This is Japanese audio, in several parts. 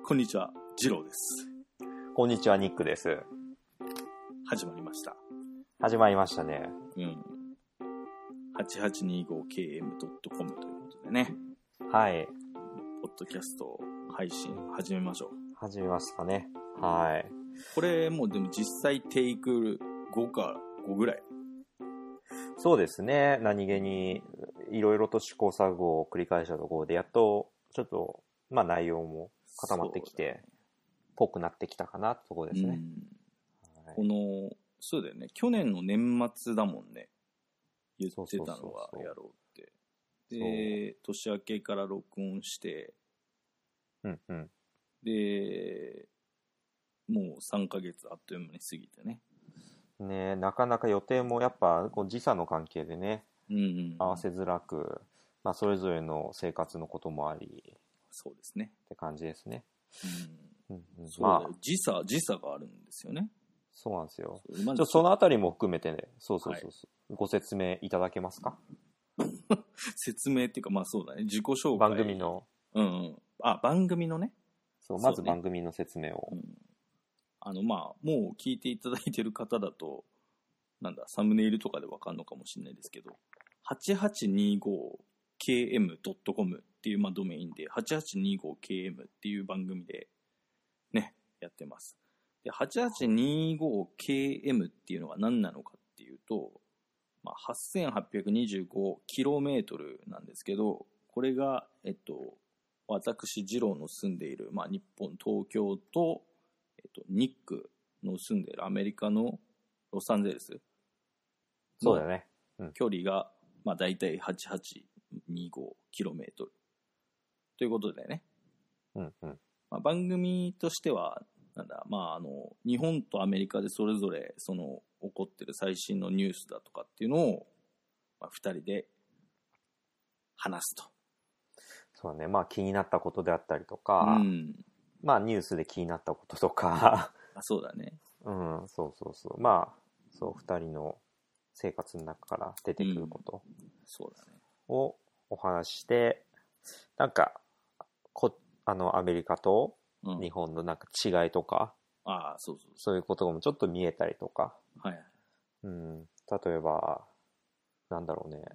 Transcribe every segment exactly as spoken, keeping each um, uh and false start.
こんにちは、ジローです。 こんにちは、ニックです。 始まりました。 始まりましたね。 うん。はちはちにごケーエムドットコム ということでね。 はい。 ポッドキャスト配信始めましょう。 始めますかね。はい。 これもうでも実際テイクごかごぐらい。 そうですね。何気にいろいろと試行錯誤を繰り返したところで、やっとちょっと、まあ内容も固まってきて、ぽくなってきたかなってところですね。 うんはい、この、そうだよね。去年の年末だもんね。言ってたのはやろうって。で、年明けから録音して、 うんうん。 で、もうさんかげつあっという間に過ぎてね。 ね、なかなか予定もやっぱこう時差の関係でね、 うんうん、 合わせづらく、まあそれぞれの生活のこともあり、 そうですね。 って感じですね。 うんうんうん、 そうだよ、まあ、時差時差があるんですよね。 そうなんですよ。 ちょっとそのあたりも含めてね、そうそうそうそう、はい、ご説明いただけますか？ 説明っていうか、まあそうだね、自己紹介。 番組の。 うんうん。あ、番組のね。 そう、まず番組の説明を。 うん、あの、まあ、もう聞いていただいてる方だと、なんだ、サムネイルとかでわかんのかもしれないですけど、はちはちにごケーエムドットコム っていう、まあ、ドメインで、はちはちにごケーエム っていう番組で、ね、やってます。で、はちはちにごケーエム っていうのが何なのかっていうと、まあ、はっせんはっぴゃくにじゅうごキロメートル なんですけど、これが、えっと、私、ジローの住んでいる、まあ、日本、東京と、えっと、ニックの住んでいるアメリカのロサンゼルス。 そうだね。 うん、距離が、まあ、大体はちはちにごキロメートル。ということでね。 うんうん。 まあ、番組としては、なんだ、まあ、あの、日本とアメリカでそれぞれ、その、起こってる最新のニュースだとかっていうのを、まあ、二人で話すと。 そうだね。まあ、気になったことであったりとか、 うん、 まあ、ニュースで気になったこととか。 あ、そうだね。 うん、そうそうそう。まあ、そう、二人の生活の中から出てくることをお話しして、なんか、こ、あの、アメリカと日本のなんか違いとか、 うん、ああ、そうそうそう。 そういうこともちょっと見えたりとか。 はい。 うん、例えば、なんだろうね。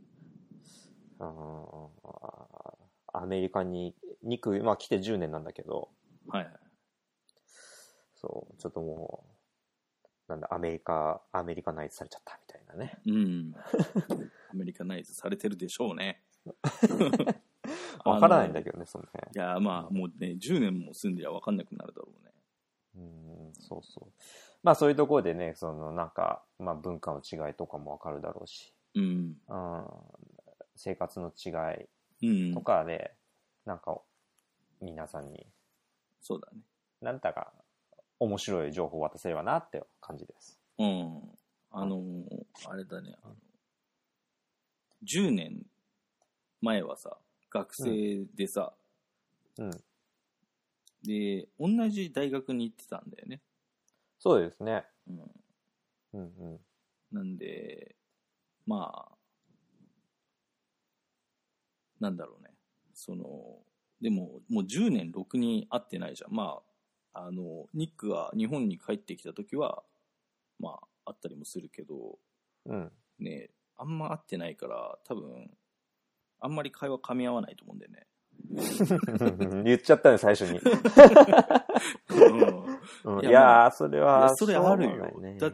あアメリカに、ニク、まあ来てじゅうねんなんだけど、 はい。 そう、ちょっともう、なんだ、アメリカ、アメリカナイズされちゃったみたいなね。 うん。アメリカナイズされてるでしょうね。 わからないんだけどね、その辺。 いや、まあ、もうね、じゅうねんも住んでりゃわかんなくなるだろうね。 うん、そうそう。まあそういうところでね、そのなんか、まあ文化の違いとかもわかるだろうし、 うん。 うん、生活の違いとかで、うん、なんか、皆さんに、 そうだね。 なんだか、面白い情報を渡せればなって感じです。 うん。あのー、あれだね、あの、じゅうねんまえはさ、学生でさ、 うん。 で、同じ大学に行ってたんだよね。 そうですね。 うん。 うんうん。 なんで、まあ、なんだろうね。その、でも、もうじゅうねんろくに会ってないじゃん。まあ、あの、ニックが日本に帰ってきた時は、まあ、あったりもするけど、 うん。 ね、あんま会ってないから、多分、あんまり会話噛み合わないと思うんだよね。 言っちゃったね、最初に。うん、いやー、それは、 それあるよ。だって、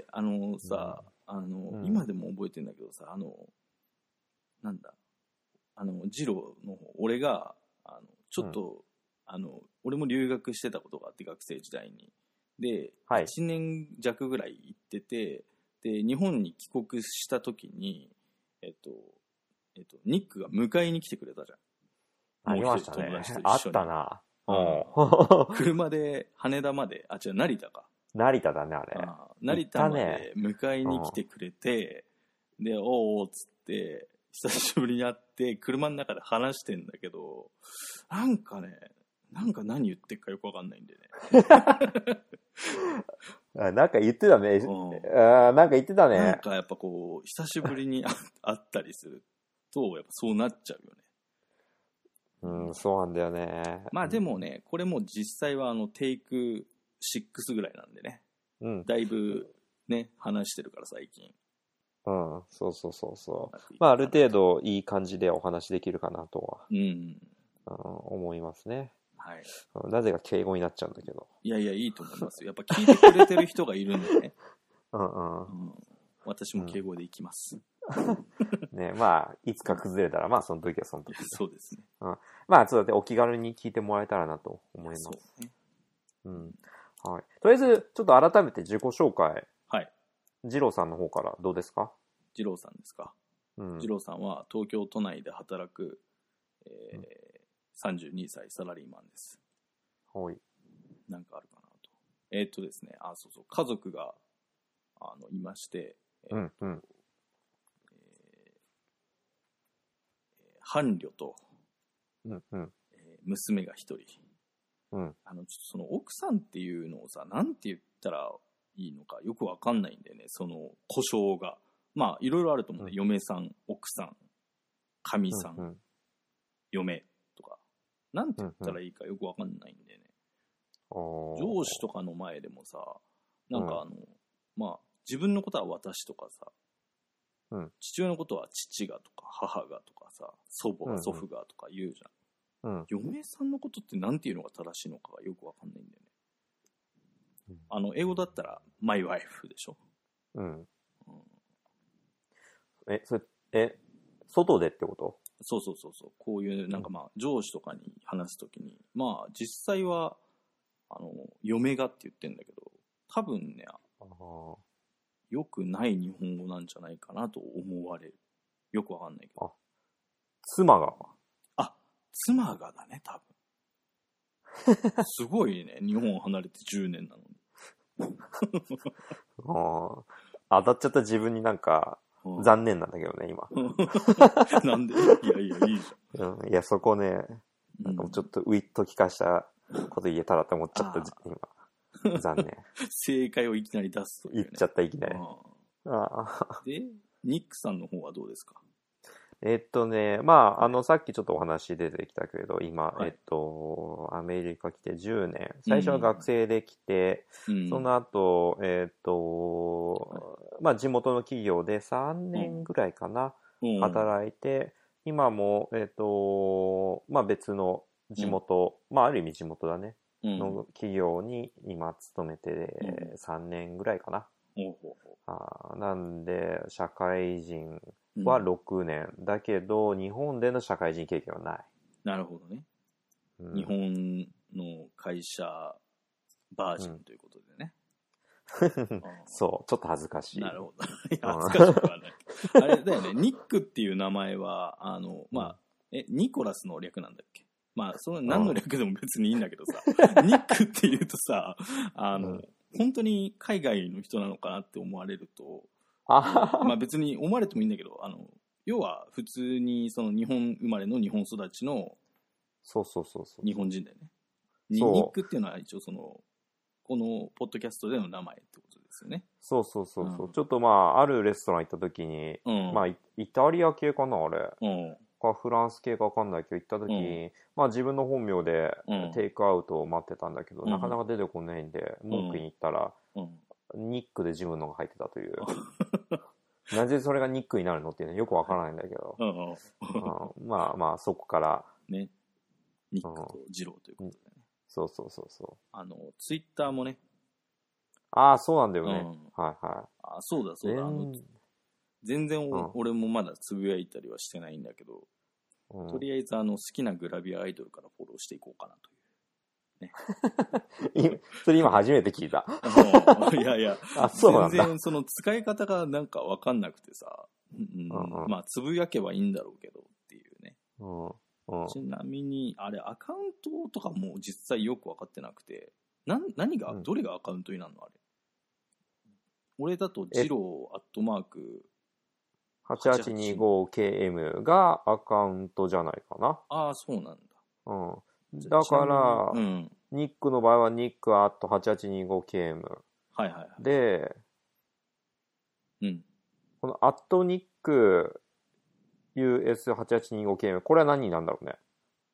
あのさ、うん、あの、うん、今でも覚えてんだけどさ、あの、なんだ、あの、ジローの方、俺が、あの、ちょっと、うん、あの、俺も留学してたことがあって、学生時代に。で、はい、いちねん弱ぐらい行ってて、で、日本に帰国した時に、えっと、えっと、ニックが迎えに来てくれたじゃん。 ありましたね。あったな。 うん、車で羽田まで、あ、違う、成田か。 成田だね、あれ。 あ成田まで迎えに来てくれて、ね、で、おーっつって、久しぶりに会って、車の中で話してんだけど、なんかね、なんか何言ってっかよくわかんないんでね。 あ、なんか言ってたね。うん、あ、なんか言ってたね。 なんかやっぱこう、久しぶりに会ったりすると、やっぱそうなっちゃうよね。 うん、そうなんだよね。 まあでもね、これも実際はあのテイクろくぐらいなんでね。うん。だいぶね、話してるから最近。 うん、そうそうそうそう。まあある程度いい感じでお話できるかなとは、うん、うん、思いますね。はい。なぜか敬語になっちゃうんだけど。 いやいや、いいと思いますよ。やっぱ聞いてくれてる人がいるんでね。うんうん、うん。私も敬語でいきます。 うん、ね、まあ、いつか崩れたら、まあ、その時はその時。 そうですね。 うん。まあ、そうやってお気軽に聞いてもらえたらなと思います。そうね。うん。はい。とりあえず、ちょっと改めて自己紹介。はい。二郎さんの方からどうですか？ 二郎さんですか。うん。二郎さんは東京都内で働く、えーうん、さんじゅうにさいサラリーマンです。はい。なんかあるかなと。えー、っとですね、あ、そうそう、家族が、あの、いまして、えー、うんうん。えー、伴侶と、うんうんえー、娘が一人。うん。あの、ちょっとその奥さんっていうのをさ、なんて言ったらいいのかよくわかんないんだよね、その呼称が。まあ、いろいろあると思うんだ、うん、嫁さん、奥さん、神さん、うんうん、嫁とか。なんて言ったらいいかよくわかんないんだよね。うんうん、上司とかの前でもさ、なんかあの、うん、まあ、自分のことは私とかさ、うん、父親のことは父がとか母がとかさ、祖母が祖父がとか言うじゃん。うん、嫁さんのことってなんていうのが正しいのかがよくわかんないんだよね。うん、あの、英語だったら、my wife でしょ。うん。うん、 え、それ、え、外でってこと？ そうそうそうそう。こういう、なんかまあ、上司とかに話すときに、まあ、実際は、あの、嫁がって言ってんだけど、多分ね、よくない日本語なんじゃないかなと思われる。よくわかんないけど。あ、 妻が。 あ、妻がだね、多分。すごいね、日本離れてじゅうねんなのに。 ああ、当たっちゃった自分になんか、残念なんだけどね、今。 なんで？いやいや、いいじゃん。うん、いや、そこね、なんかもうちょっとウィット聞かしたこと言えたらと思っちゃった、今。残念。 正解をいきなり出すという、 ね。言っちゃった、いきなり。 あで、ニックさんの方はどうですか？ えっとね、まあ、あの、さっきちょっとお話出てきたけれど、今、はい、えっと、アメリカ来てじゅうねん。最初は学生で来て、うん、その後、えっと、はい、まあ、地元の企業でさんねんぐらいかな、うん、働いて、今も、えっと、まあ、別の地元、うん、まあ、ある意味地元だね、うん、の企業に今勤めてさんねんぐらいかな。うん、あなんで、社会人、はろくねん、うん、だけど日本での社会人経験はない。 なるほどね、うん、日本の会社バージョンということでね、 うん、そうちょっと恥ずかしい。 なるほど。いや恥ずかしくはないあれだよね、ニックっていう名前はあのまあ、うん、えニコラスの略なんだっけ。まあその何の略でも別にいいんだけどさ、うん、ニックっていうとさあの、うん、本当に海外の人なのかなって思われると、あまあ別に思われてもいいんだけど、あの要は普通にその日本生まれの日本育ちのそうそうそうそう日本人だよね。ニックっていうのは一応そのこのポッドキャストでの名前ってことですよね。 そうそうそうそう、うん、ちょっとまああるレストラン行った時に、うん、まあイタリア系かなあれ、うん、かフランス系か分かんないけど行った時に、うん、まあ自分の本名でテイクアウトを待ってたんだけど、うん、なかなか出てこないんで文句に行ったら、うんうんニックで自分のが入ってたという。なぜそれがニックになるのっていうのはよくわからないんだけど。うんうん、まあまあ、そこから。ね。 ニックとジローということでね、うん。 そうそうそうそう。 あの、ツイッターもね。 ああ、そうなんだよね。うん、はいはい。 あそうだそうだ。あの全然、うん、俺もまだつぶやいたりはしてないんだけど、うん、とりあえずあの好きなグラビアアイドルからフォローしていこうかなという。ね、 それ今初めて聞いた。 いやいや、あそうなんだ。全然その使い方がなんか分かんなくてさ、うんうんうん、まあつぶやけばいいんだろうけどっていうね、うんうん、ちなみにあれアカウントとかも実際よく分かってなくて、な何が、うん、どれがアカウントになるのあれ。俺だとジローアットマークはちはちにごケーエム がアカウントじゃないかな。 ああそうなんだ。 うんだから、うん、ニックの場合はニックアットはちはちにごケーエム。 はいはいはい。 で、うん。このアットニック ユーエスはちはちにごケーエム、これは何になんだろうね。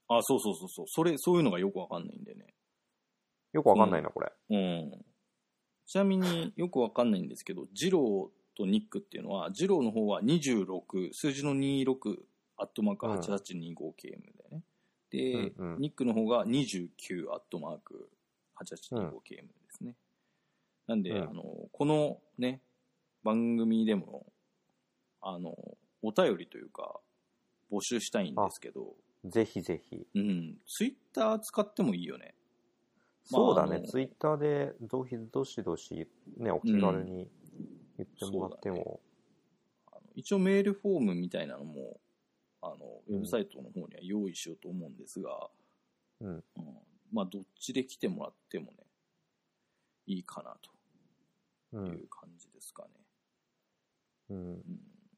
あ、そうそうそうそう。それ、そういうのがよくわかんないんだよね。 よくわかんないな、これ。 うん。ちなみによくわかんないんですけど、ジローとニックっていうのは、ジローの方はにじゅうろく、数字のにじゅうろく、アットマーク はちはちにごケーエム だよね。で、 うんうん、 ニックの方がにじゅうきゅう、アットマーク はちはちにごケーエム ですね。なんで、うん、あの、このね、番組でも、あの、お便りというか、募集したいんですけど。 ぜひぜひ。 うん。ツイッター使ってもいいよね。 そうだね。ツイッターでどどしどし、ね、お気軽に言ってもらっても。うん、ね、 あの一応メールフォームみたいなのも、あの、ウェブサイトの方には用意しようと思うんですが、 うん。うん、 まあ、どっちで来てもらってもね、いいかなという感じですかね。 うん。うん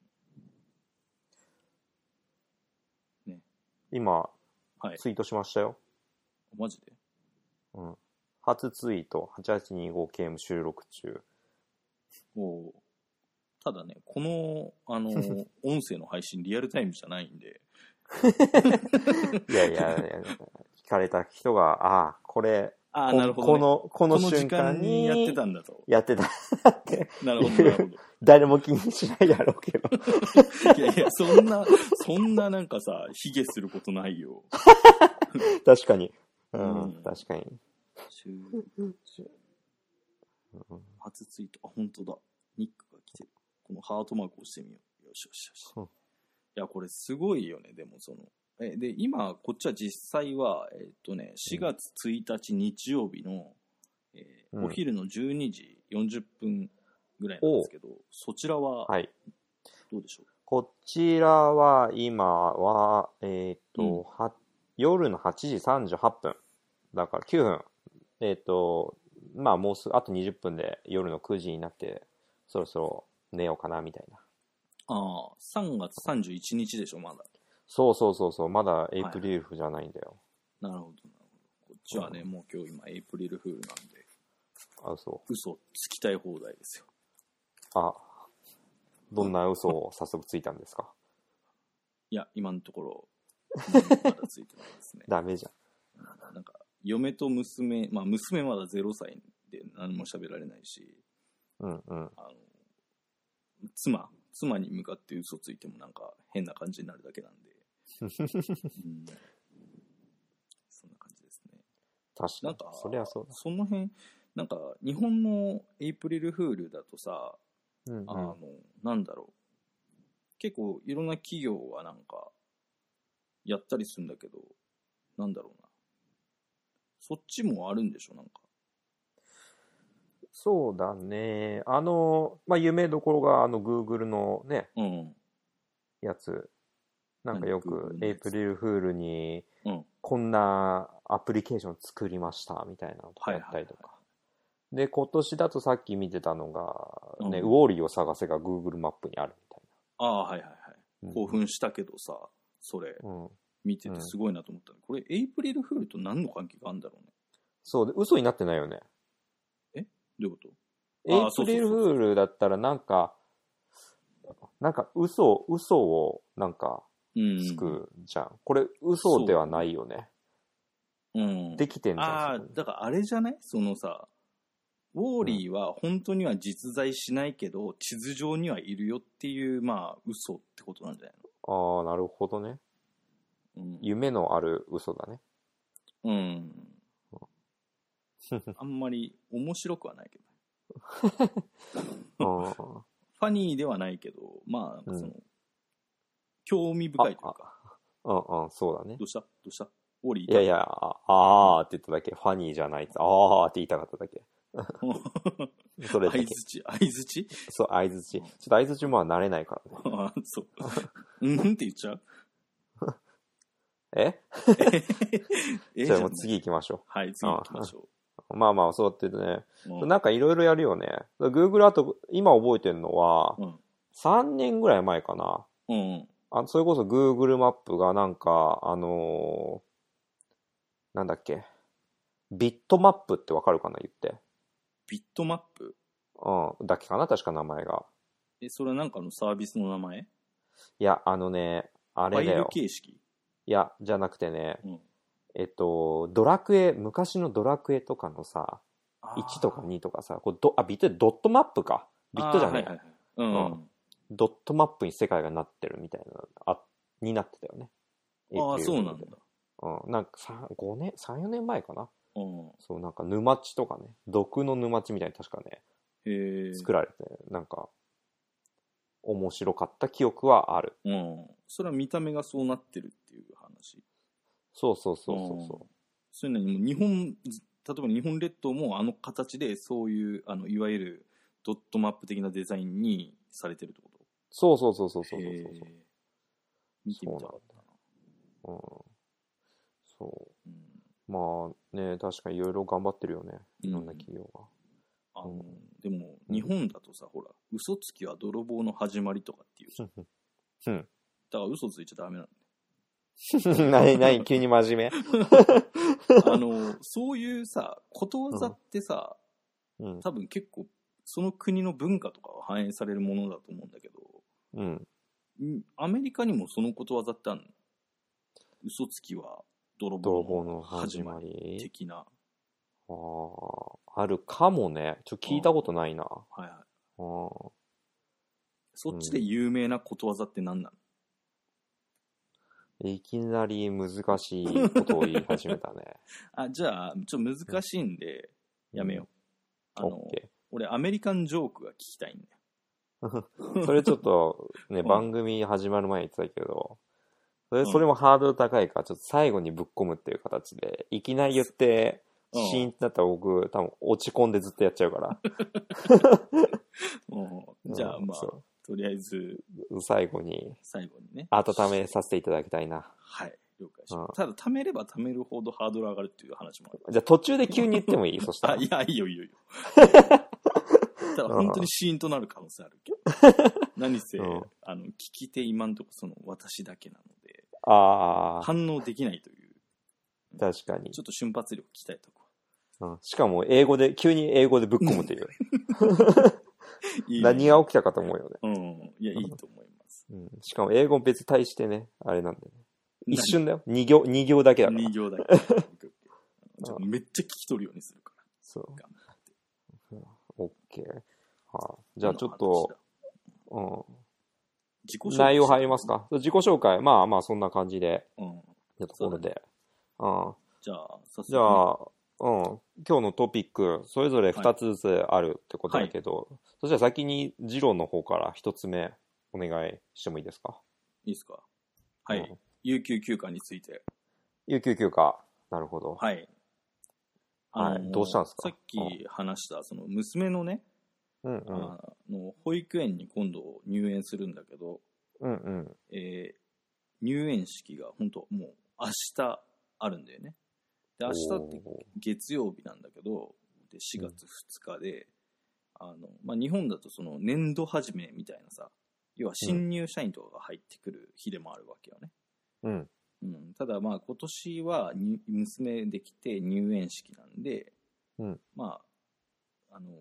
ね、 今、 はい、 ツイートしましたよ。 マジで？ うん。初ツイート、はちはちにごケーエム 収録中。 おただね、この、あの、音声の配信リアルタイムじゃないんで。 いやいやいや、聞かれた人が、ああ、これ、 あなるほどね、 この、この瞬間にやってたんだと。 やってたって。 なるほど、なるほど。 誰も気にしないだろうけど。 いやいや、そんな、そんななんかさ、卑下することないよ。 確かに。うん、うん、確かに。 初ツイート、あ、本当だ。ニックが来てる。このハートマークを押してみよう。よしよしよし。うん、いや、これすごいよね、でもその。えで、今、こっちは実際は、えっとね、しがつついたち日曜日の、えーうん、お昼のじゅうにじよんじゅっぷんぐらいなんですけど、そちらは、どうでしょう、はい、 こちらは、今は、えっと、うん、は夜のはちじさんじゅうはっぷん。だからきゅうふん。えっと、まあもうすぐ、あとにじゅっぷんで夜のくじになって、そろそろ寝ようかな、みたいな。 ああ、さんがつさんじゅういちにちでしょ、まだ。 そうそうそうそう、まだエイプリルフじゃないんだよ。 はいはい、なるほど、なるほど。こっちはね、うん、もう今日今エイプリルフールなんで。 あ、そう。 嘘つきたい放題ですよ。 あ、どんな嘘を早速ついたんですか？ いや、今のところ、まだついてないですね。 ダメじゃん。なんか、嫁と娘、まあ娘まだゼロさいで何も喋られないし、 うんうん。 あの、妻、妻に向かって嘘ついてもなんか変な感じになるだけなんで。うん、そんな感じですね。 確かに。なんか、そりゃそうだ。 その辺、なんか、日本のエイプリルフールだとさ、 うんうん、 あの、なんだろう。結構いろんな企業がなんか、やったりするんだけど、なんだろうな。そっちもあるんでしょ、なんか。 そうだね。あの、まあ、有名どころが、あの、Google のね、 うん、 やつ。なんかよく、エイプリルフールに、こんなアプリケーション作りました、みたいなのとかやったりとか。はいはいはい、で、今年だとさっき見てたのが、ね、うん、ウォーリーを探せが Google マップにあるみたいな。ああ、はいはいはい。うん、興奮したけどさ、それ、うん、見ててすごいなと思ったの、うん、これ、エイプリルフールと何の関係があるんだろうね。 そうで、嘘になってないよね。 えどういうこと？ エイプリルフールだったらなんか、なんか嘘、嘘をなんかつくじゃん。うん、これ嘘ではないよね。 うん。 できてんじゃん。 ああ、だからあれじゃない？そのさ、ウォーリーは本当には実在しないけど、うん、地図上にはいるよっていう、まあ、嘘ってことなんじゃないの？ああ、なるほどね。うん、夢のある嘘だね。 うん。あんまり面白くはないけど。ファニーではないけど、まあ、なんかその、うん、興味深いというか。 うんうん、そうだね。 どうしたどうしたウォーリーいやいや、あーって言っただけ。ファニーじゃない。あーって言いたかっただけ。 それだけ。相づち相づちそう、相づち。ちょっと相づちも慣れないからね。ああ、そう。うんって言っちゃうええじゃあもう次行きましょう。 はい、次行きましょう。まあまあ、そうやってね。なんかいろいろやるよね。Google あと、今覚えてるのは、うん、さんねんぐらい前かな。 うんうん、 あそれこそ Google マップがなんか、あのー、なんだっけ。ビットマップってわかるかな言って。 ビットマップ？ うん。だっけかな確か名前が。 え、それはなんかのサービスの名前？ いや、あのね、あれだよ。 ファイル形式？ いいや、じゃなくてね、 うん、 えっと、ドラクエ、昔のドラクエとかのさ、いちとかにとかさ、こうドあ、ビットでドットマップか。ビットじゃねえ、はいはいはい、うん、うん。ドットマップに世界がなってるみたいな、あ、になってたよね。 ああ、そうなんだ。 うん、なんかごねん、さん、よねんまえかな。 うん、 そう、なんか沼地とかね、毒の沼地みたいに確かね、 へ作られて、なんか、面白かった記憶はある。 うん。それは見た目がそうなってるっていう話。 そうそうそうそうそう。 そういうのにも日本、例えば日本列島もあの形でそういうあのいわゆるドットマップ的なデザインにされてるってこと？ そうそうそうそうそうそうそう。 見てみたかったな。 うん。そう。うん、まあね、確かにいろいろ頑張ってるよね。いろんな企業が。 うん、あのでも日本だとさ、ほら、嘘つきは泥棒の始まりとかっていうじゃん。うん。だから嘘ついちゃダメなんだよ。 何何急に真面目あのそういうさことわざってさ、うん、多分結構その国の文化とかが反映されるものだと思うんだけど、うん、アメリカにもそのことわざってあるの？嘘つきは泥棒の始まり的な。 ああ、あるかもね。ちょっと聞いたことないな。はいはい。あ、 そっちで有名なことわざって何なの？ いきなり難しいことを言い始めたね。 あ、じゃあ、ちょっと難しいんで、やめよう。うん、あの、俺、アメリカンジョークが聞きたいんだよ。それちょっと、ね、番組始まる前に言ってたけど、それ、それもハードル高いから、ちょっと最後にぶっ込むっていう形で、いきなり言って、シーンってなったら僕、多分落ち込んでずっとやっちゃうから。 うん、じゃあ、まあ。とりあえず最後に最後にね温めさせていただきたいな。 はい、了解します、うん、ただ貯めれば貯めるほどハードル上がるっていう話もある。 じゃあ途中で急に言ってもいい？そしたら。 あ、いや、いいよいいよいいよ。ただ本当にシーンとなる可能性あるけど。何せ、うん、あの聞き手今んとこその私だけなので、あ反応できないという。 確かに。 ちょっと瞬発力鍛えとこう。うん、しかも英語で急に英語でぶっ込むという。いいね、何が起きたかと思うよね。 うん。いや、いいと思います。 うん、しかも英語別対してね、あれなんでね。一瞬だよ。二行、二行だけだから。 二行だけ。じゃあめっちゃ聞き取るようにするから。そう。頑張って。オッケー。はあ、じゃあちょっと、うん。自己紹介。内容入りますか？自己紹介。まあまあそんな感じで。うん。やところで。うん。じゃあ、早速、ね。じゃあ、うん、今日のトピックそれぞれふたつずつあるってことだけど、はい、そしたら先にジローの方からひとつめお願いしてもいいですか？ いいですか？はい、うん、有給休暇について。 有給休暇、なるほど。 はい。 はい、どうしたんですか？ さっき話したその娘のね、うんうん、あの保育園に今度入園するんだけど、うんうんえー、入園式が本当もう明日あるんだよね。で明日って月曜日なんだけど、でしがつふつかで、うん、あのまあ、日本だとその年度始めみたいなさ、要は新入社員とかが入ってくる日でもあるわけよね。うんうん、ただまあ今年はに娘できて入園式なんで、うん、まああの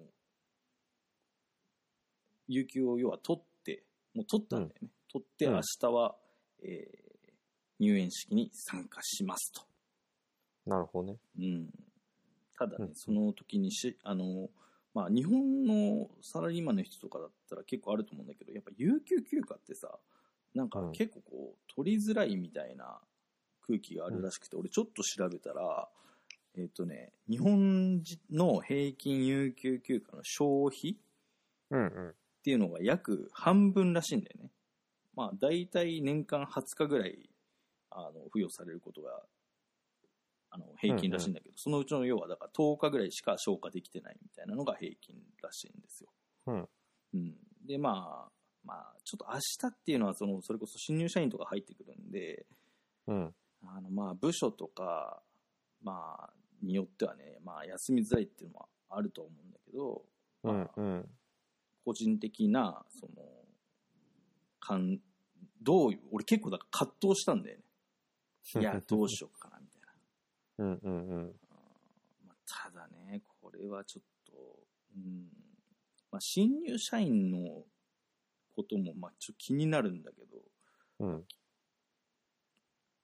有給を要は取ってもう取ったんだよね、うん、取って明日は、うんえー、入園式に参加しますと。 なるほどね。 うん。ただね、うん、その時にし、あの、まあ、日本のサラリーマンの人とかだったら結構あると思うんだけど、やっぱ有給休暇ってさ、なんか結構こう、取りづらいみたいな空気があるらしくて、うん、俺ちょっと調べたら、えっとね、日本の平均有給休暇の消費っていうのが約半分らしいんだよね。まあ、だいたい年間はつかぐらい、あの、付与されることがあの平均らしいんだけど、うんうん、そのうちの要はだからとおかぐらいしか消化できてないみたいなのが平均らしいんですよ。うんうん、でまあまあちょっと明日っていうのはそのそれこそ新入社員とか入ってくるんで、うん、あのまあ部署とかまあによってはね、まあ休みづらいっていうのはあると思うんだけど、まあ、うんうん、個人的なそのかんどういう俺結構だから葛藤したんだよね。いやどうしようかなみたいな。うんうんうんまあ、ただね、これはちょっと、うんまあ、新入社員のこともまあちょっと気になるんだけど、うん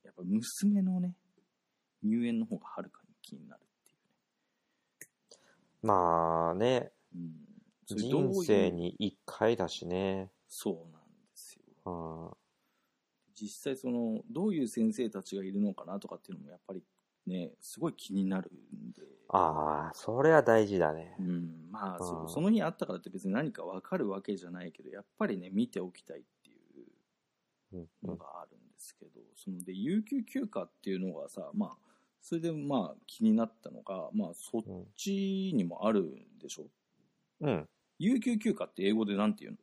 やっぱ娘のね、入園の方がはるかに気になるっていうね。 まあね、 うん、 人生に一回だしね。 そうなんですよ。 うん、 実際そのどういう先生たちがいるのかなとかっていうのもやっぱりねすごい気になるんで。 ああ、それは大事だね。 うん、まあそう、その日あったからって別に何か分かるわけじゃないけどやっぱりね見ておきたいっていうのがあるんですけど、そので有給休暇っていうのがさ、まあそれでまあ気になったのが、まあそっちにもあるんでしょ。 うん。 有給休暇って英語でなんて言う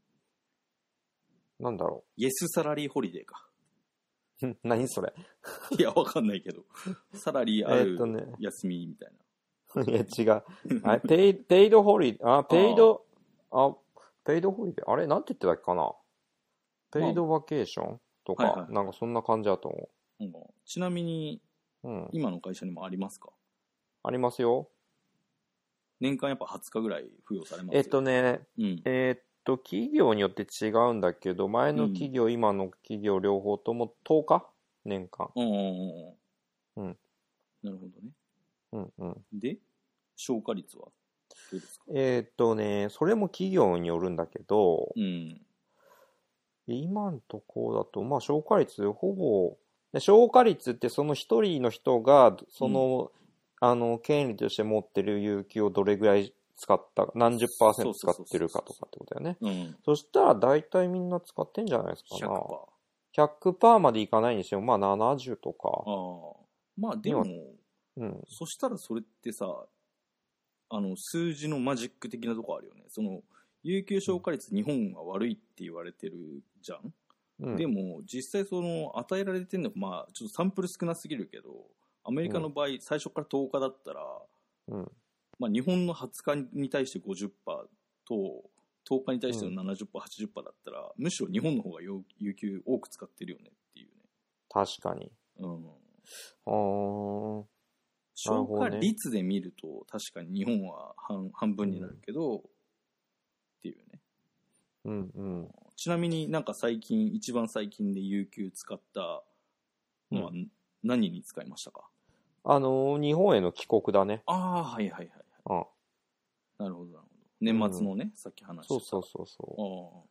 の？なんだろう。イエスサラリーホリデーか。 何それ。 いやわかんないけど、サラリーある休みみたいな。 いや違う。あペイペイドホリデー、あペイドあペイドホリデー、あれなんて言ってたっけかな。ペイドバケーションとか、はいはい、なんかそんな感じだと思う。 うん、ちなみに、うん、今の会社にもありますか？ ありますよ。 年間やっぱはつかぐらい付与されますよ。 えっとね、うん、えー、っと企業によって違うんだけど、前の企業、うん、今の企業両方ともとおか年間。 うんうんうんうん。なるほどね。 うんうん。 で、消化率はどうですか？ えー、っとね、それも企業によるんだけど、 うん、 今のところだと、まあ消化率ほぼ、消化率ってその一人の人が、その、うん、あの、権利として持ってる有給をどれぐらい使った、何十パーセント使ってるかとかってことだよね。 うん、 そしたら大体みんな使ってんじゃないですかな。 ひゃくパーセント。 ひゃくパーセント までいかないにしても、まあななじゅうとか。 ああ。まあでも、 うん、 そしたらそれってさ、あの、数字のマジック的なとこあるよね。その、有給消化率日本は悪いって言われてるじゃん。うん、でも実際その与えられてるのがまあちょっとサンプル少なすぎるけどアメリカの場合、うん、最初からとおかだったら、 うん、 まあ、日本のはつかに対して ごじゅっパーセント ととおかに対しての ななじゅっパーセント、はちじゅっパーセント だったらむしろ日本の方が有給多く使ってるよねっていうね。 確かに。 うん。 あ消化率で見ると確かに日本は 半, 半分になるけど、うん、っていうね。 うんうん。 ちなみになんか最近一番最近で有給使ったのは何に使いましたか？ あのー、日本への帰国だね。 ああ、はいはいはい、はい。なるほどなるほど。年末のね、うん、さっき話した。 そうそうそうそう。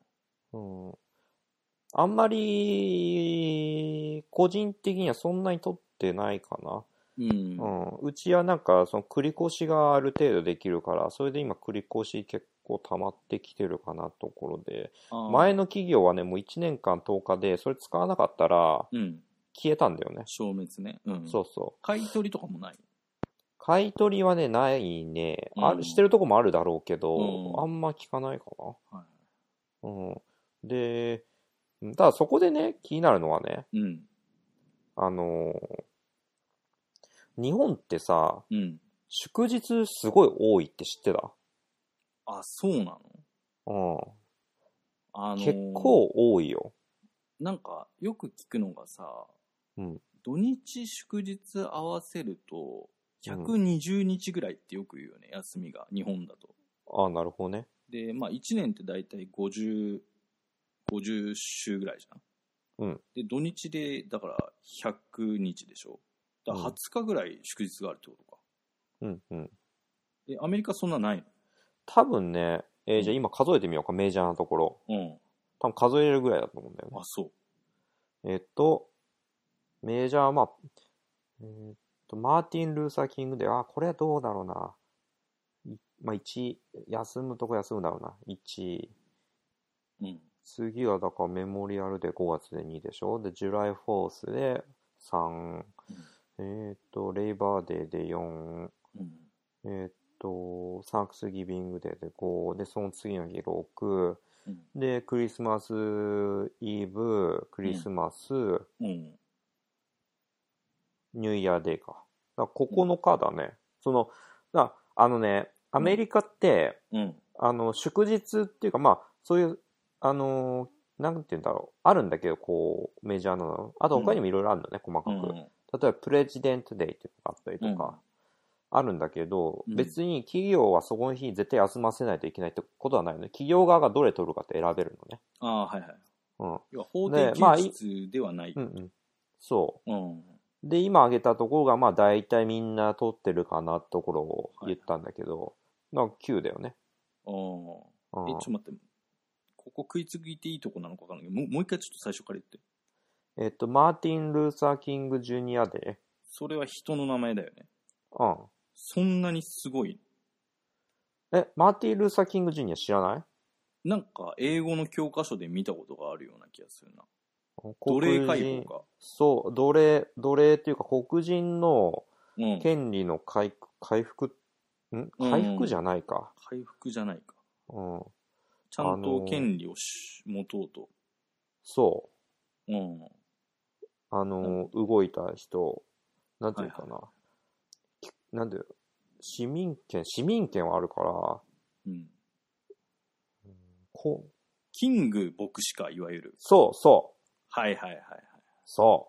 うん。あんまり個人的にはそんなに取ってないかな。 うん。 うん、うちはなんかその繰り越しがある程度できるから、それで今繰り越し結構溜まってきてるかなところで、前の企業はねもういちねんかんとおかでそれ使わなかったら消えたんだよね。 消滅ね。うん。 そうそう。 買い取りとかもない？ 買い取りはねないね。うん、あるしてるとこもあるだろうけど、うん、あんま聞かないかな。 はい。 うん。で、ただそこでね気になるのはね、 うん、 あのー。日本ってさ、 うん、 祝日すごい多いって知ってた？ あ、そうなの？ うん。 あのー、 結構多いよ。 なんかよく聞くのがさ、 うん、 土日祝日合わせるとひゃくにじゅうにちぐらいってよく言うよね、うん、休みが日本だと。 ああ、なるほどね。 で、まあいちねんってだいたいごじゅう、ごじゅう週ぐらいじゃん。うん。 で、土日でだからひゃくにちでしょ。だからはつかぐらい祝日があるってことか。 うんうん。 で、アメリカそんなないの？ 多分ね、えーうん、じゃあ今数えてみようか、メジャーなところ。 うん。 多分数えれるぐらいだと思うんだよね。 あ、そう。 えっと、メジャー、まあ、えー、っと、マーティン・ルーサー・キングで、あ、これはどうだろうな。まあ、いち、休むとこ休むだろうな。いち、 うん。 次はだからメモリアルでごがつでにでしょ。で、ジュライフォースでさん。うんえっ、ー、と、レイバーデーでよん、 うん、 えっ、ー、と、サンクスギビングデーでご、で、その次の日ろく、 うん、 で、クリスマスイブ、クリスマス、うんうん、 ニューイヤーデーか。だここのかだね。うん、その、だあのね、アメリカって、 うん、 あの、祝日っていうか、まあ、そういう、あの、なんて言うんだろう。あるんだけど、こう、メジャーなの。あと他にもいろいろあるのね、うん、細かく。うん例えばプレジデントデーっていうのがあったりとか、あるんだけど、うん、別に企業はそこの日絶対休ませないといけないってことはないので、企業側がどれ取るかって選べるのね。 ああ、はいはい。 うん。 要は法定休日ではない。 まあ、うんうん。 そう。 うん。 で、今挙げたところが、まあ大体みんな取ってるかなってところを言ったんだけど、はい、きゅうだよね。 ああ。え、ちょっと待って。ここ食いついていいとこなのかわかんないけど、もうもう一回ちょっと最初から言って。 えっと、マーティン・ルーサー・キング・ジュニアデー。 それは人の名前だよね。 うん。 そんなにすごい。 え、マーティン・ルーサー・キング・ジュニア知らない？ なんか、英語の教科書で見たことがあるような気がするな。奴隷解放か。 そう、奴隷、奴隷っていうか黒人のうん。 権利の回回復、ん回復じゃないか。 回復じゃないか。 うん。 ちゃんと権利をし持とうと。 そう。うん。 あの、動いた人、なんていうかな。 はいはい、 なんで、市民権、市民権はあるから、 うん。 こキング牧師か、いわゆる。 そうそう。 はいはいはいはい。 そう。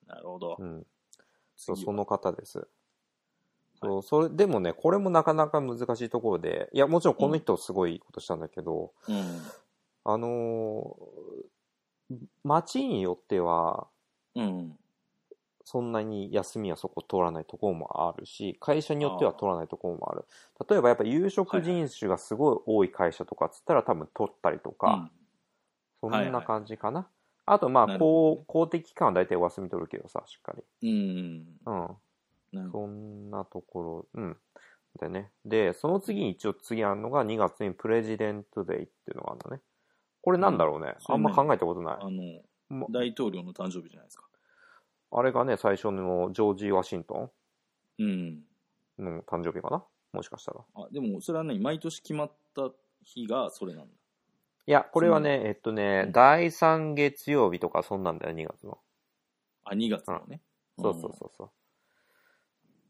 なるほど。 うん。そう、その方です。そう、それ、でもね、これもなかなか難しいところで、いや、もちろんこの人すごいことしたんだけど、 うん、 あのー、町によっては、 うん、 そんなに休みはそこ通らないところもあるし、会社によっては通らないところもある。例えばやっぱ有色人種がすごい多い会社とかっつったら多分取ったりとか、うん、そんな感じかな。はいはい、あとまあ、公、ね、公的機関は大体お休み取るけどさ、しっかり。うん。うん。そんなところ、うん。でね。で、その次に一応次あるのがにがつにプレジデントデイっていうのがあるのね。これなんだろうね。うん、あんま考えたことない。 あの、大統領の誕生日じゃないですか。 あれがね、最初のジョージ・ワシントン、うん、 の誕生日かな、もしかしたら。 あ、でもそれはね、毎年決まった日がそれなんだ。 いや、これはね、えっとね、うん、だいさん月曜日とかそんなんだよ、にがつの。 あ、にがつのね。 うん、そうそうそうそう。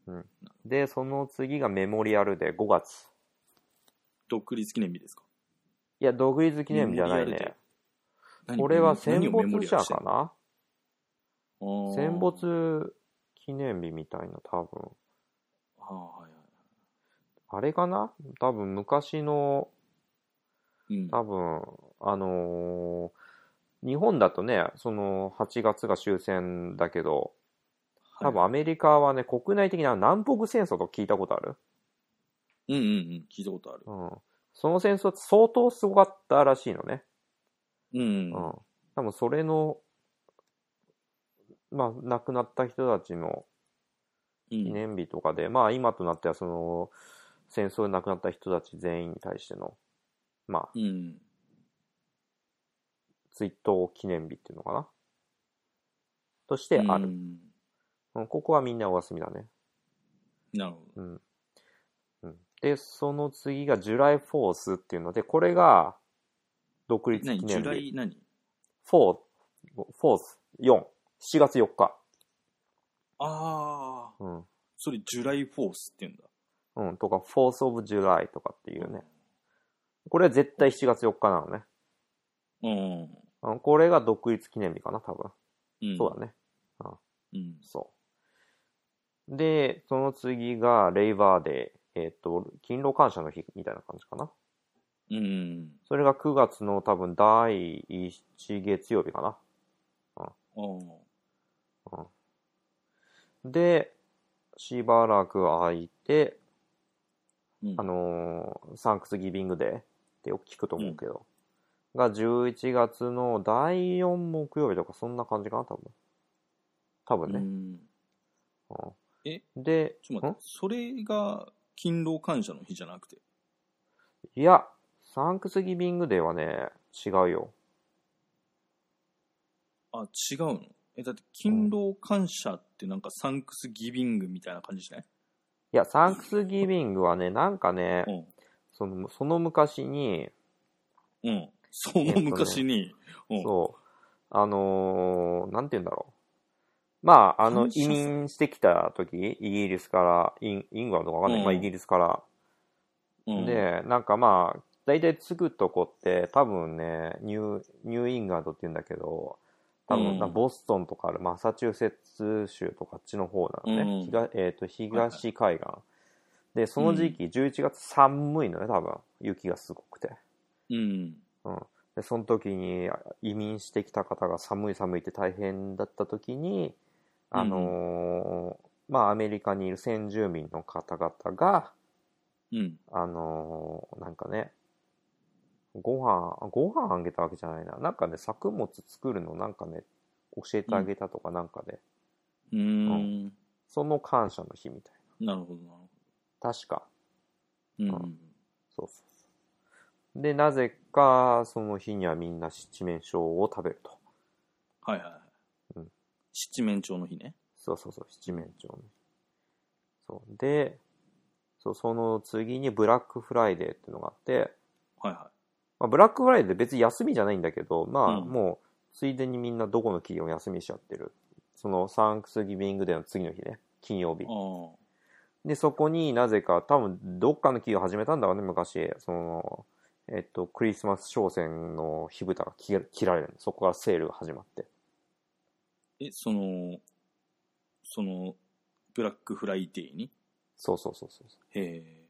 うん。で、その次がメモリアルデー、ごがつ。 独立記念日ですか？ いや、独立記念日じゃないね。これは戦没者かな？戦没記念日みたいな、多分。あ、はいはい、あれかな？多分昔の、うん、多分、あのー、日本だとね、そのはちがつが終戦だけど、多分アメリカはね、国内的な南北戦争と聞いたことある？ うんうんうん、聞いたことある。 うん。その戦争って相当すごかったらしいのね。 うん、うん。うん。 多分それの、まあ、亡くなった人たちの記念日とかで、うん、まあ今となってはその戦争で亡くなった人たち全員に対しての、まあ、うん、追悼記念日っていうのかなとしてある。うん、ここはみんなお休みだね。 なるほど。 うんうん、で、その次がジュライフォースっていうので、これが独立記念日。 何ジュライ何フォー、フォース、よん。しちがつよっか。 ああ。うん。それ、ジュライフォースって言うんだ。 うん、とか、フォースオブジュライとかっていうね。これは絶対しちがつよっかなのね。うん。これが独立記念日かな、多分。うん。そうだね。うん。うん、そう。で、その次が、レイバーデー。えっと、勤労感謝の日みたいな感じかな。うん。それがくがつの多分、だいいち月曜日かな。うん。うんで、しばらく空いて、うん、あのー、サンクスギビングデーってよく聞くと思うけど、うん、がじゅういちがつのだいよん木曜日とかそんな感じかな、多分。多分ね。うんうん、えで、ちょっと待って、それが勤労感謝の日じゃなくて？ いや、サンクスギビングデーはね、違うよ。 あ、違うの？え、だって勤労感謝ってなんかサンクスギビングみたいな感じしない？ いや、サンクスギビングはね、なんかね、うん、その、その昔に、 うん、その昔に、えっとね、 うん、そう、あのー、なんて言うんだろう。まあ、あの、移民してきた時、イギリスから、イン、イングランドかわかんない、うん、まあ、イギリスから。うん、で、なんかまあ、大体つくとこって多分ね、ニュー、ニューイングランドって言うんだけど、多分、うん、ボストンとかあるマサチューセッツ州とかあっちの方なのね。うん、東えー、と東海岸、はい。で、その時期、じゅういちがつ寒いのね、多分。雪がすごくて。うん。うん。 でその時に移民してきた方が寒い寒いって大変だった時に、あのーうん、まあアメリカにいる先住民の方々が、 うん、 あのー、なんかね、ご飯ご飯あげたわけじゃないな、なんかね作物作るのなんかね教えてあげたとかなんかで、 うん、うん、 その感謝の日みたいな。なるほどなるほど。確か。 ど。うん、 うん、そうそう。でなぜかその日にはみんな七面鳥を食べると。 はいはいはい。 うん、 七面鳥の日ね。 そうそうそう、七面鳥の日。そうで、そうその次にブラックフライデーっていうのがあって、 はいはい。 まあ、ブラックフライデー別に休みじゃないんだけど、まあ、 うん、 もうついでにみんなどこの企業も休みしちゃってる。そのサンクスギビングデーの次の日ね、金曜日。 あでそこになぜか多分どっかの企業始めたんだろうね、昔。そのえっとクリスマス商戦の火蓋が切切られる。そこからセールが始まって。 え、そのそのブラックフライデーに。 そうそうそうそう。 へえ。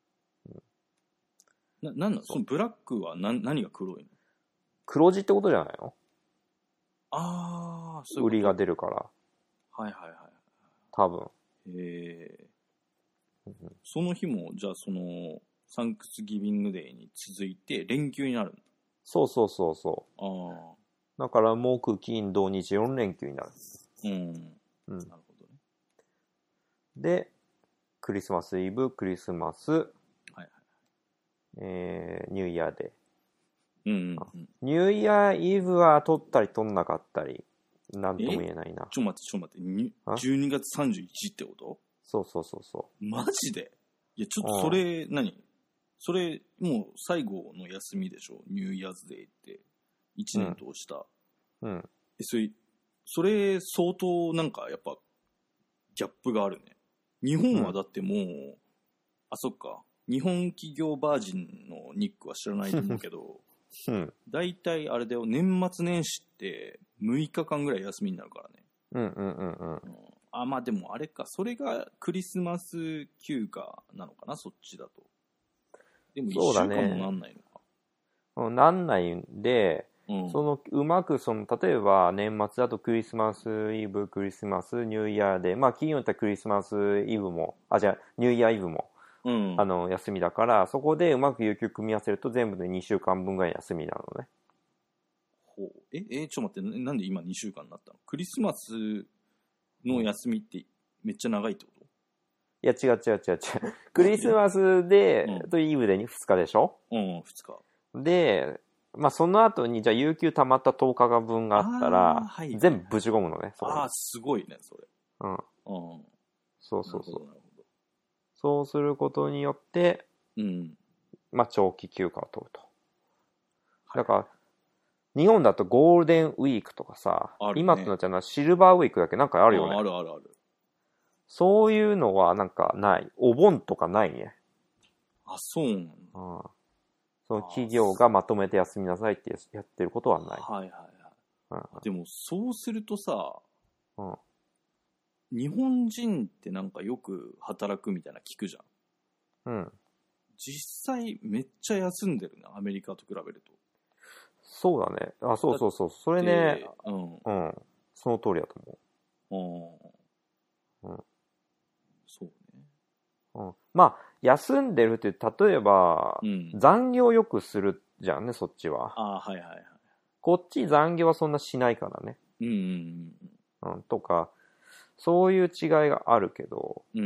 な、なんだそのブラックは何、何が黒いの？ 黒字ってことじゃないの？ ああ、そういうこと。 売りが出るから。 はいはいはい。 多分。 へえ。その日も、じゃあその、サンクスギビングデーに続いて連休になるんだ。 そうそうそうそう。 ああ。 だから木金土日よん連休になる。 うん。 うん。 なるほどね。 で、クリスマスイブ、クリスマス、はいはい。 えー、ニューイヤーデー。うんうんうん。 ニューイヤーイブは取ったり取んなかったり、なんとも言えないな。 ちょ待って、ちょ待って、じゅうにがつさんじゅういちってこと？ そうそうそうそう。 マジで？いや、ちょっとそれ、何それ、もう最後の休みでしょ？ニューイヤーズデーって。いちねん通した。 うん。 え、それ、それ相当なんかやっぱ、ギャップがあるね。日本はだってもう、うん、あ、そっか。日本企業バージンのニックは知らないと思うけど、 うん。 大体あれだよ、年末年始ってむいかかんぐらい休みになるからね。 うんうんうんうん。うん、 あ、まあでもあれか、それがクリスマス休暇なのかな、そっちだと。でもいっしゅうかんもなんないのか。 うん、なんないんで、うん、そのうまくその例えば年末だとクリスマスイブ、クリスマスニューイヤーで、まあ企業だったらクリスマスイブも、あ、じゃあニューイヤーイブも、うん、あの休みだから、そこでうまく有給組み合わせると全部でにしゅうかんぶんぐらい休みなのね。 ほう。え、え、ちょっと待って、なんで今にしゅうかんになったの？クリスマスの休みってめっちゃ長いってこと？ いや違う違う違う違う。クリスマスで、うん、とイブでふつかでしょ？ うん、ふつか。 で、まあその後にじゃあ有給溜まったとおかかぶんがあったら、はい、全部ぶち込むのね。 ああ、すごいね、それ。 うん。うん。そうそうそう。 なるほど、なるほど。 そうすることによって、 うん。 まあ長期休暇を取ると。だから、日本だとゴールデンウィークとかさ、ね、今となっちゃうのはシルバーウィークだけなんかあるよね。 あ、あるあるある。 そういうのはなんかない。お盆とかないね。 あ、そうなんだ。 うん。その企業がまとめて休みなさいってやってることはない。 はいはいはい。うん、でもそうするとさ、うん、日本人ってなんかよく働くみたいな聞くじゃん。うん。実際めっちゃ休んでるな、アメリカと比べると。 そうだね。あ、そうそうそう。それね、うん。うん。その通りだと思う。うん。 そうね。 うん。まあ、休んでるって、例えば、うん、残業よくするじゃんね、そっちは。 ああ、はいはいはい。 こっち残業はそんなしないからね。うんうんうん。うん、とか、そういう違いがあるけど、うん。うん。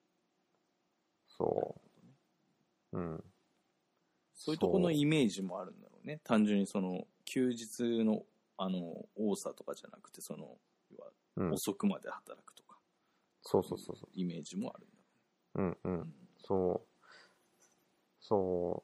そう。うん。 そういうところのイメージもあるんだろうね。単純にその、休日の、あの、多さとかじゃなくて、その、うん、遅くまで働くとか。 そうそうそうそう。 イメージもあるんだ。 うんうん。うん、そう。そう。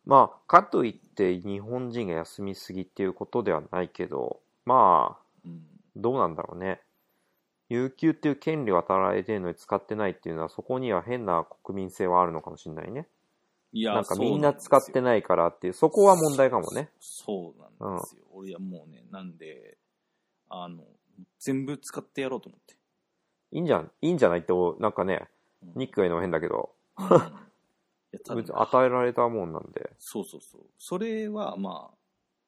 まあ、かといって日本人が休みすぎっていうことではないけど、まあ、うん、どうなんだろうね。有給っていう権利を与えられてるのに使ってないっていうのは、そこには変な国民性はあるのかもしれないね。いや、なんかみんな使ってないからっていう、そこは問題かもね。 そうなんですよ。うん、俺はもうね、なんで、あの、全部使ってやろうと思って。 いいんじゃん、いいんじゃないって、なんかね、うん、ニックが言うのも変だけど、うん、いや与えられたもんなんで。 そうそうそう。それはまあ、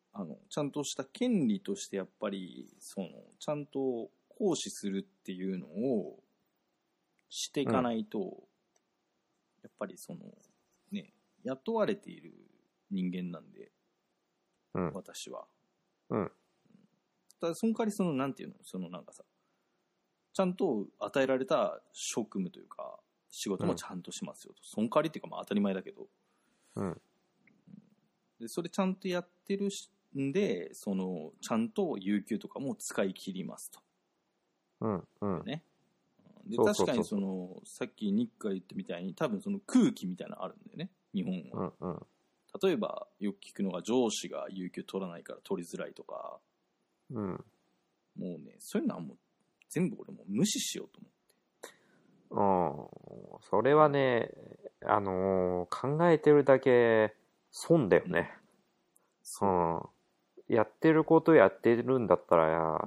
あのちゃんとした権利としてやっぱりそのちゃんと行使するっていうのをしていかないと、うん、やっぱりそのね雇われている人間なんで、うん、私は、うん、ただその代わりそのなんていうのそのなんかさちゃんと与えられた職務というか仕事もちゃんとしますよと、うん、その代わりっていうかまあ当たり前だけど、うん、でそれちゃんとやってるんでそのちゃんと有給とかも使い切りますと、うんうんね、でそうそうそう確かにそのさっきニックが言ったみたいに多分その空気みたいなのあるんだよね日本は、うんうん、例えばよく聞くのが上司が有給取らないから取りづらいとか、うん、もうねそういうのはもう全部俺も無視しようと思って、うん、それはねあのー、考えてるだけ損だよね、うん、うんやってることやってるんだったら や,、うん、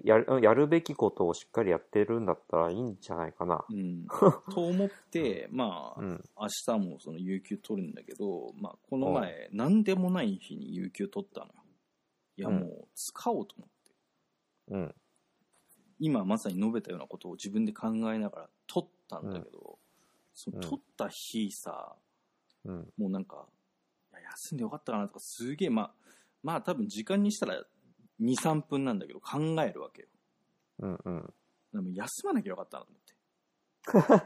や, るやるべきことをしっかりやってるんだったらいいんじゃないかな、うん、 と思ってまあ、うん、明日もその有給取るんだけど、まあ、この前何でもない日に有給取ったのよ。いやもう使おうと思って、うん、今まさに述べたようなことを自分で考えながら取ったんだけど、うん、その取った日さ、うん、もうなんかいや休んでよかったかなとかすげえまあまあ多分時間にしたらにさんぷんなんだけど考えるわけよ。うんうん。でも休まなきゃよかったなと思って。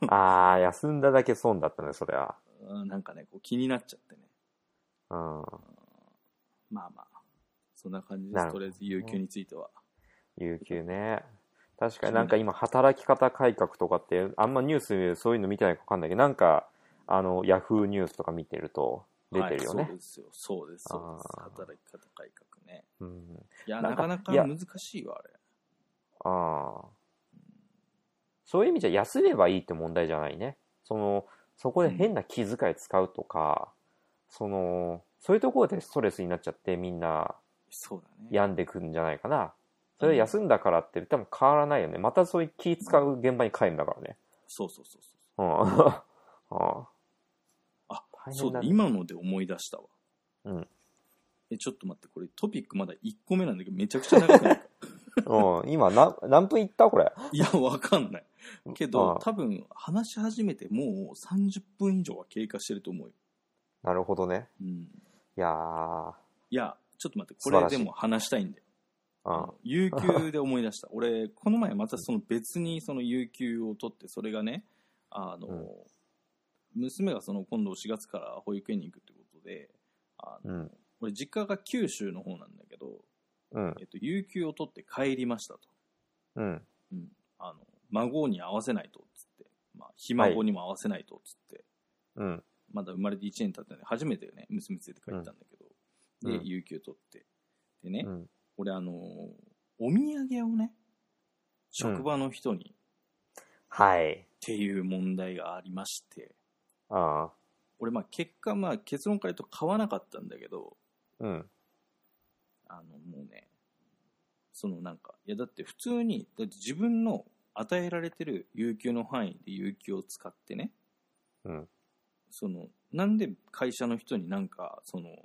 ああ休んだだけ損だったねそれは。 なんかねこう気になっちゃってね。うん。まあまあそんな感じです。とりあえず有給については。 有給ね。確かになんか今働き方改革とかってあんまニュースそういうの見てないか分かんないけどなんかあのヤフーニュースとか見てると。出てるよね、はい、 そうですよそうですそうです働き方改革ね、うん、いやなかなか難しいわあれあ、 うん、そういう意味じゃ休めばいいって問題じゃないねそのそこで変な気遣い使うとか、うん、そのそういうところでストレスになっちゃってみんなそうだね病んでくんじゃないかなそれ休んだからって多分変わらないよねまたそういう気使う現場に帰るんだからね、うん、 そうそうそうそう、うん、ああそうだ今ので思い出したわ、うん、えちょっと待ってこれトピックまだいっこめなんだけどめちゃくちゃ長くないかうん、今な何分いったこれいやわかんないけど多分話し始めてもうさんじゅっぷん以上は経過してると思うよなるほどね、うん、いやーいやちょっと待ってこれでも話したいんだよあ有給で思い出した俺この前またその別にその有給を取ってそれがねあの、うん娘がその今度しがつから保育園に行くってことであの、うん、俺実家が九州の方なんだけど、うんえっと、有給を取って帰りましたと、うんうん、あの孫に合わせないとっつって、まあ、ひ孫にも合わせないとっつって、はい、まだ生まれていちねん経ってない初めてね娘連れて帰ったんだけど、うん、で有給取ってでね、うん、俺あのお土産をね職場の人に、うん、はいっていう問題がありましてああ俺まあ結果まあ結論から言うと買わなかったんだけど、うん、あのもうねそのなんかいやだって普通にだって自分の与えられてる有給の範囲で有給を使ってね、うん、そのなんで会社の人になんかその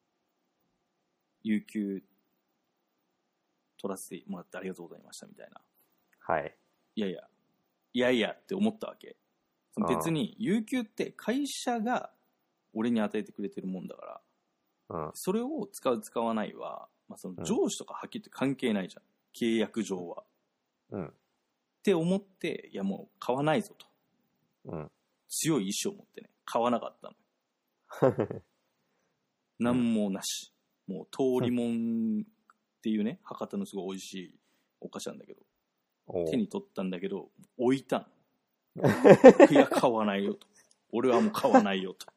有給取らせてもらってありがとうございましたみたいなはいいやいやいやいやって思ったわけ別に有給って会社が俺に与えてくれてるもんだから、うん、それを使う使わないは、まあ、その上司とかはっきり言って関係ないじゃん、契約上は、うん、って思っていやもう買わないぞと、うん、強い意志を持ってね買わなかったのなんもなしもう通りもんっていうね博多のすごい美味しいお菓子なんだけど手に取ったんだけど置いたのいや買わないよと俺はもう買わないよと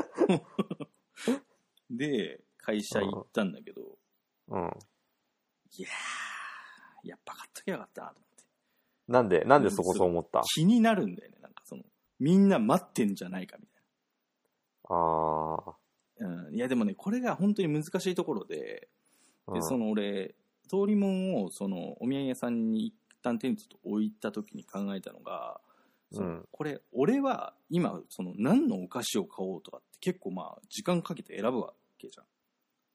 で会社行ったんだけど、うん、いやーやっぱ買っときゃよかったなと思ってなんでなんでそこそう思った気になるんだよねなんかそのみんな待ってんじゃないかみたいなああ、うん、いやでもねこれが本当に難しいところで、うん、でその俺通りもんをそのお土産屋さんに一旦手に取って置いた時に考えたのがその、うん、これ俺は今その何のお菓子を買おうとかって結構まあ時間かけて選ぶわけじゃん、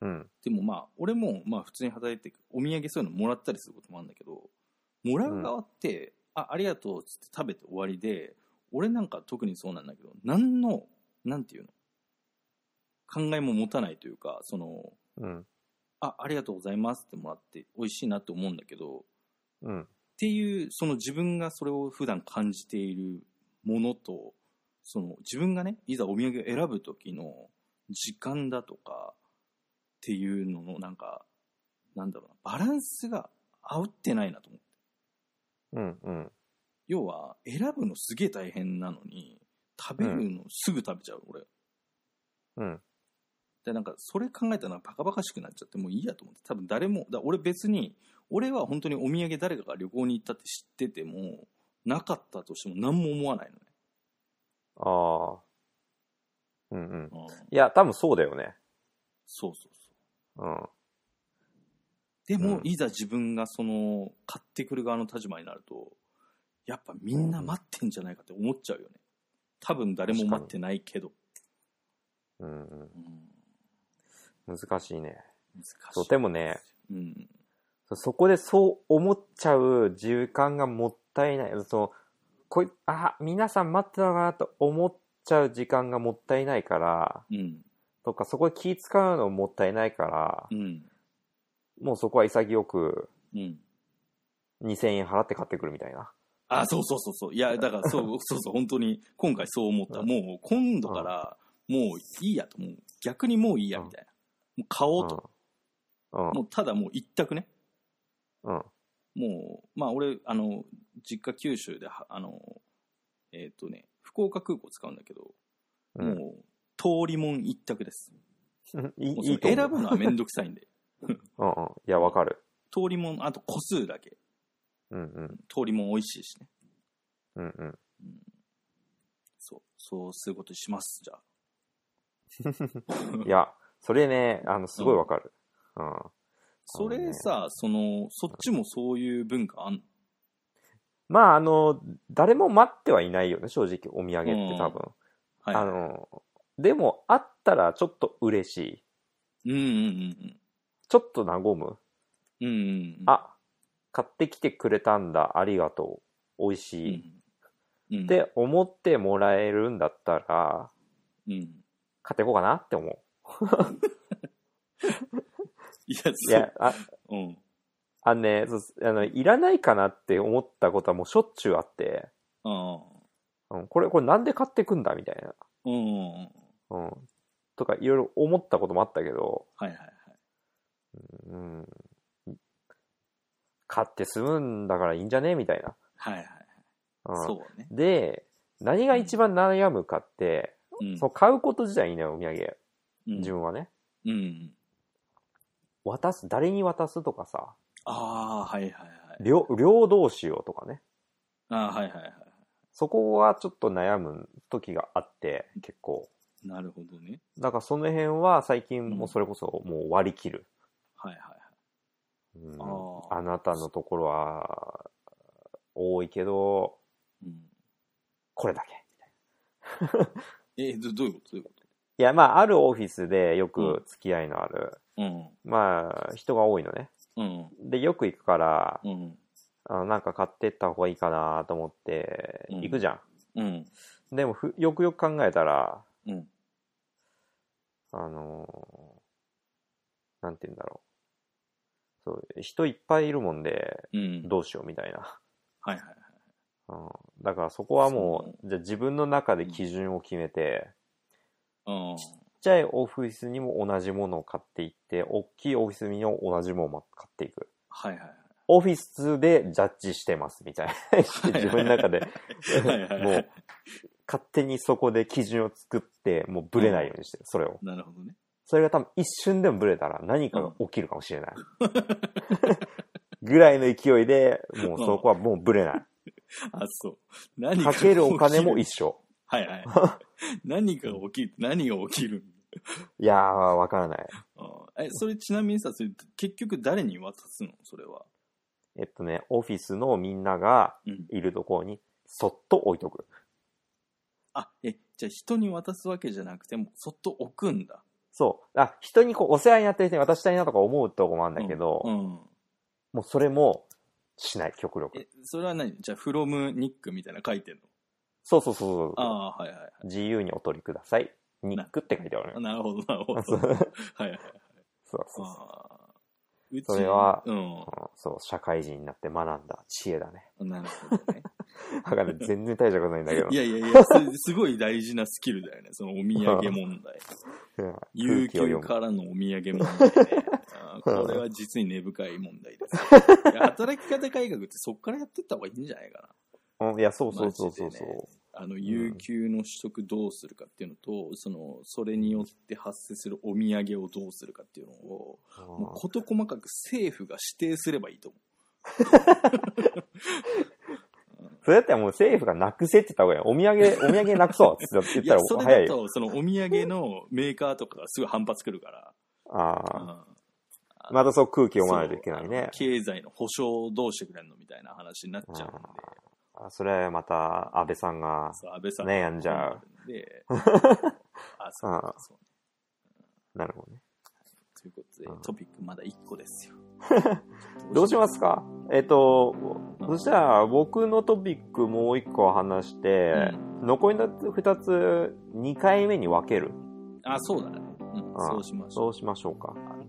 うん。 でもまあ、俺もまあ普通に働いて、お土産そういうのもらったりすることもあるんだけど、もらう側って、うん、あ、ありがとうっつって食べて終わりで、俺なんか特にそうなんだけど、何の、なんていうの考えも持たないというか、その、 うん、 あ、ありがとうございますってもらって美味しいなって思うんだけど、 うん、 っていう、その自分がそれを普段感じているものと、その自分がね、いざお土産を選ぶ時の時間だとかっていうののなんか、なんだろうな、バランスが合ってないなと思って。 うんうん。 要は、選ぶのすげえ大変なのに、食べるのすぐ食べちゃう、俺。 うん。 で、なんか、それ考えたらバカバカしくなっちゃって、もういいやと思って。多分誰も、だ俺別に、俺は本当にお土産誰かが旅行に行ったって知ってても、なかったとしても何も思わないのね。 ああ。うんうん。 うん、 いや、多分そうだよね。 そうそうそう。うん。 でも、うん、いざ自分がその、買ってくる側の立場になると、やっぱみんな待ってんじゃないかって思っちゃうよね。多分誰も待ってないけど。 うんうん。 うん、 難しいね。 難しい。 そう、でもね、 うん、 そこでそう思っちゃう時間がもったいない。そうこいあ、皆さん待ってたなと思っちゃう時間がもったいないから、 うん、 とかそこで気使うのもったいないから、 うん、 もうそこは潔く、 うん、にせんえん払って買ってくるみたいな。 あ、そうそうそうそう。いや、だからそう、そうそう、本当に、今回そう思った。うん、もう、今度から、もういいやと、もう、逆にもういいや、みたいな。もう買おうと。 うん、 もう、ただもう一択ね。 うん。 もう、まあ、俺、あの、実家九州で、あの、えっとね、福岡空港使うんだけど、うん、もう、通りもん一択です。 いい、 もうそれ選ぶのはめんどくさいんで。 うんうん。いや、わかる。 通りもん、あと個数だけ。 うんうん。 通りもん美味しいしね。 うんうん。うん、 そう、そうすることにします、じゃあ。 いや、それね、あの、すごいわかる。うん。うん、 それさ、その、そっちもそういう文化あんの？ まあ、あの、誰も待ってはいないよね、正直、お土産って多分。うん、はい、あの、でも、あったらちょっと嬉しい。うんうんうん。 ちょっと和む。 うんうんうん。 あ、買ってきてくれたんだ、ありがとう、美味しい。うんうん、って思ってもらえるんだったら、うん、買っていこうかなって思う。 いや、いや、 あ、うん。あのね、あの、いらないかなって思ったことはもうしょっちゅうあって、うん、これ、これなんで買ってくんだみたいな。うん。うん。とかいろいろ思ったこともあったけど、はいはいはい。うん。買って済むんだからいいんじゃねみたいな。はいはい。うん、そうね。で、何が一番悩むかって、うん、その買うこと自体いいね、お土産。うん、自分はね。うん。渡す、誰に渡すとかさ。ああ、はいはいはい。両、両どうしようとかね。ああ、はいはいはい。そこはちょっと悩む時があって、結構。なるほどね。だからその辺は最近もそれこそもう割り切る。うん、はいはいはい。うん、あ, あなたのところは多いけど、うん、これだけ。え、ど, どういうことどういうこといや、まあ、あるオフィスでよく付き合いのある、うん、まあ、人が多いのね。うん、で、よく行くから、うん、あのなんか買ってった方がいいかなと思って行くじゃん。うん、でもふ、よくよく考えたら、うん、あのー、なんて言うんだろう。そう、人いっぱいいるもんで、うん、どうしようみたいな。はいはいはい。うん、だからそこはもう、じゃあ自分の中で基準を決めて、うん、ちっちゃいオフィスにも同じものを買っていって、大きいオフィスにも同じものを買っていく。はいはいはい。オフィスでジャッジしてますみたいな。自分の中で、もう、勝手にそこで基準を作って、もうブレないようにしてる、それを。なるほどね。それが多分一瞬でもブレたら何かが起きるかもしれない。うん、ぐらいの勢いで、もうそこはもうブレない。あ、そう。何かかけるお金も一緒。はいはい。何かが起きる、何が起きるいやー、わからない。え、それちなみにさ、それ結局誰に渡すのそれは。えっとね、オフィスのみんながいるところにそっと置いとく。うん、あ、え、じゃあ人に渡すわけじゃなくても、そっと置くんだ。 そう。あ、人にこう、お世話になってる人に渡したいなとか思うとこもあるんだけど、 うんうん、 もうそれもしない、極力。 え、それは何？じゃあ、from ニックみたいな書いてんの？ そうそうそうそう。 ああ、はいはいはい。 自由にお取りください。ニックって書いてあるね。 なるほど、なるほど。はいはいはい。 そうそうそう。 うちそれは、 うん、 そう、社会人になって学んだ知恵だね。 なるほどね。 だからね、全然大したことないんだけど。 いやいやいやす、すごい大事なスキルだよね、そのお土産問題。有給からのお土産問題ね。これは実に根深い問題です。いや働き方改革ってそっからやってった方がいいんじゃないかな。うん、いや、そうそうそうそうそう、ね。 あの、有給の取得どうするかっていうのと、うん、その、それによって発生するお土産をどうするかっていうのを、うん、もう事細かく政府が指定すればいいと思う。 それだったらもう政府がなくせって言った方がいい。お土産、お土産なくそうって言ったら早いよ。 いや、それだと、そのお土産のメーカーとかがすぐ反発くるから。 ああ、うん。またそう空気読まないといけないね。 経済の保障をどうしてくれんのみたいな話になっちゃうんで。 あ、それまた安倍さんが悩んじゃう。であ、そうそう、 ね。なるほどね。 ということで、うん、トピックまだいっこですよ。 どうしますか？えっと、そしたら僕のトピックもういっこ話して、うん、残りのふたつにかいめに分ける。 あ、そうだね。うん、そうしましょう。 そうしましょうか。